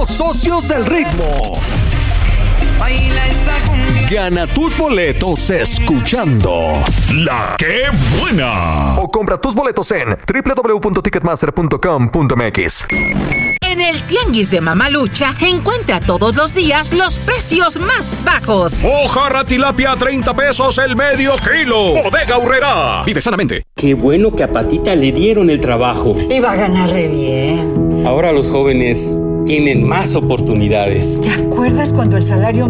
Los socios del ritmo. Baila esa cumbia. Gana tus boletos escuchando La Que Buena. O compra tus boletos en www.ticketmaster.com.mx. En el Tianguis de Mamalucha encuentra todos los días los precios más bajos. Mojarra tilapia a 30 pesos el medio kilo. Bodega Aurrerá. Vive sanamente. Qué bueno que a Patita le dieron el trabajo. Iba a ganar re bien. Ahora los jóvenes tienen más oportunidades. ¿Te acuerdas cuando el salario